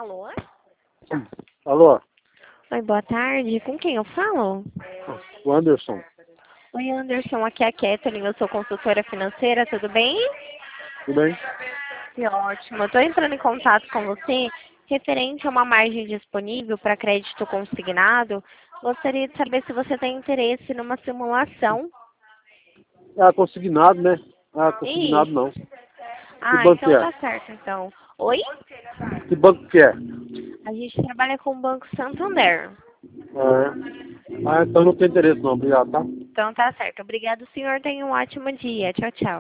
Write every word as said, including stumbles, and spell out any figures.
Alô? Alô? Oi, boa tarde. Com quem eu falo? O Anderson. Oi, Anderson. Aqui é a Kathleen. Eu sou consultora financeira. Tudo bem? Tudo bem? Que ótimo. Eu estou entrando em contato com você referente a uma margem disponível para crédito consignado. Gostaria de saber se você tem interesse numa simulação. Ah, consignado, né? Ah, consignado Isso. não. Que Ah, banco que então é? tá certo, então. Oi? Que banco que é? A gente trabalha com o Banco Santander. Ah, é. Ah, então não tem interesse não. Obrigado, tá? Então tá certo. Obrigado, senhor. Tenha um ótimo dia. Tchau, tchau.